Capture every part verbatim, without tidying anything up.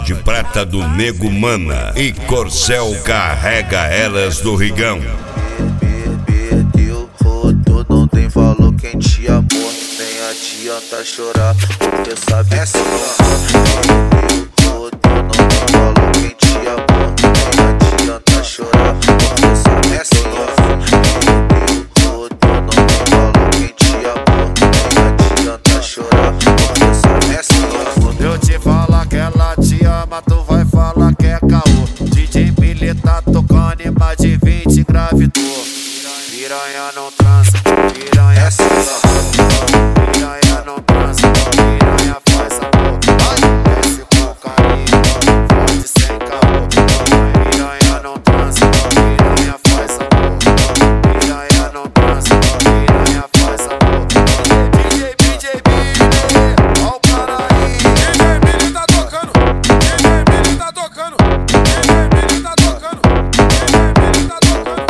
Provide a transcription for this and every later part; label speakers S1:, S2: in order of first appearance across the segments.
S1: de prata do Nego Mana e Corcel carrega elas do Rigão.
S2: Perdeu, rodou, não tem valor quem te amou. Nem adianta chorar, porque sabe que não. Perdeu, rodou, não tem valor quem te amou. Nem adianta chorar, porque sabe que não. Perdeu, rodou, não tem valor quem te amou. Nem adianta chorar, porque sabe que não.
S3: Eu te falar que ela te ama, tu vai falar que é caô. D J Billy tá tocando e mais de vinte engravidou. Piranha não transa, piranha faz amor. Piranha não transa, piranha faz amor. Desce com carinho, forte sem caô. Piranha não transa, piranha faz amor. Piranha não transa, piranha faz amor. D J, D J Billy, ó o cara aí. D J Billy tá tocando, D J Billy tá tocando, D J Billy tá tocando, D J Billy tá tocando.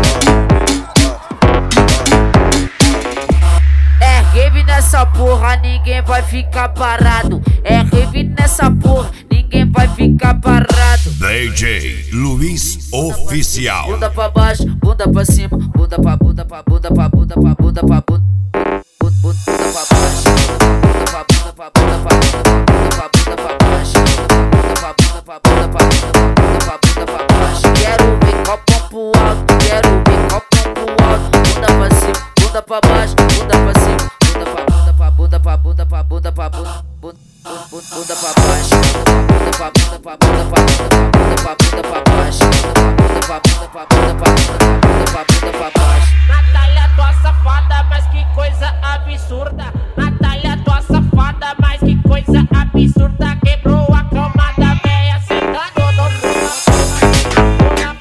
S4: É rave nessa porra, ninguém vai ficar parado. É rave nessa porra, ninguém vai ficar parado.
S1: D J Luiz Oficial.
S4: Bunda pra baixo, bunda pra cima, bunda pra bunda pra bunda pra bunda pra bunda pra bunda. Bunda pra baixo, bunda pra bunda pra bunda pra bunda pra bunda pra baixo. Bunda pra bunda pra bunda pra bunda pra bunda pra baixo. Quero ver copão pro alto, quero ver copão pro alto. Bunda pra cima, bunda pra baixo, bunda pra cima, bunda pra bunda pra bunda pra bunda pra bunda pra bunda. Bunda pra baixo, bunda pra bunda pra bunda pra bunda pra bunda pra baixo. Bunda pra bunda pra bunda pra bunda pra bunda pra baixo.
S5: Natália, tua safada, mas que coisa absurda. Natália, tua safada, mas que coisa absurda. Quebrou a cama da véia, sentando no pula.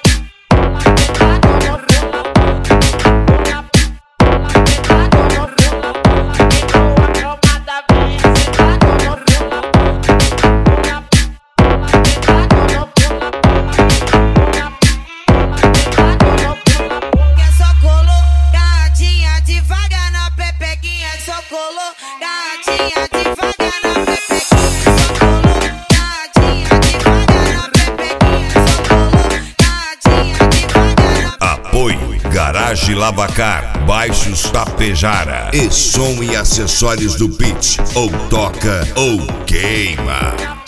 S1: Apoio Garage Lavacar, Baixos Tapejara e som e acessórios do Pitch. Ou toca ou queima.